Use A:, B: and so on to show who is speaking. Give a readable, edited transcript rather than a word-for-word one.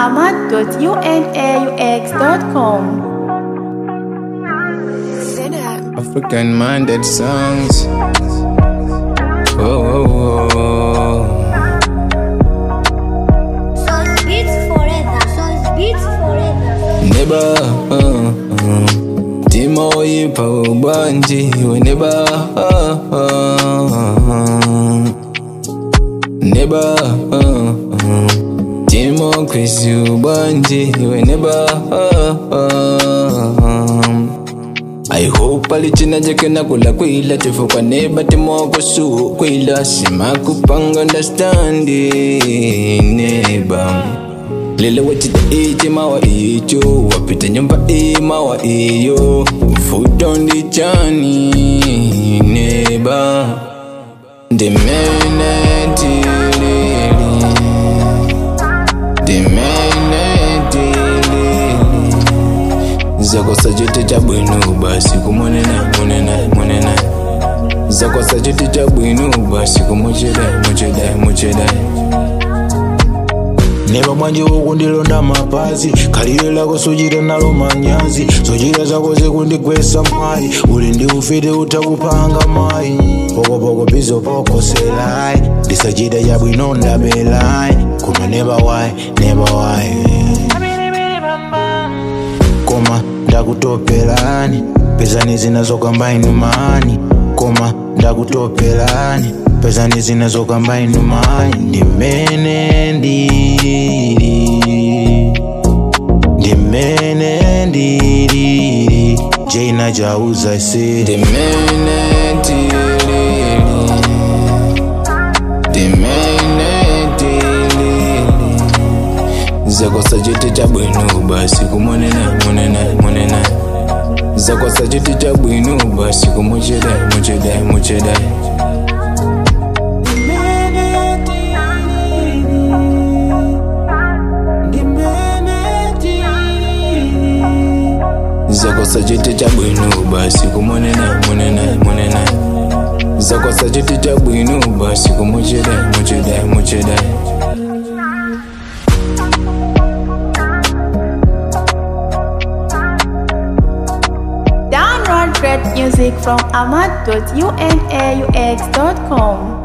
A: ahmad.unaux.com.
B: African minded songs. Oh, oh, oh.
C: Sauce beats forever. Sauce beats forever.
B: Neighbor, Timo Ipa Banji, neighbor, neighbor, Timo Chris Banji, neighbor. I hope alichina jakena kula kwila tifuka neba timoko su kwila sima kupanga understanding neba lele wachita iti mawa icho wapita nyumba mawa iyo food on the journey neba Zako sajiti chabwinu basi kumonena Zako sajiti chabwinu basi kumuchedai
D: Neba manje ukundilonda mapazi Kalile lako sujira nalo manyazi Sujira zako zikundikwesa mai Uli ndi ufite utakupanga mai Poko bizo poko selai Disajida ya bwino ndabelai Kuma neba wai Koma ndakutopelani Pezani zinazokamba inumani Koma ndakutopelani Pezani zinazokamba inumani Ndimene ndiri Jaina jauza isi
B: Ndimene Zako sajiti chabwinu basi kumonena Zako sajiti chabwinu basi kumuchedai Zako sajiti chabwinu basi kumonena Zako sajiti chabwinu basi kumuchedai
A: Download great music from ahmad.unaux.com.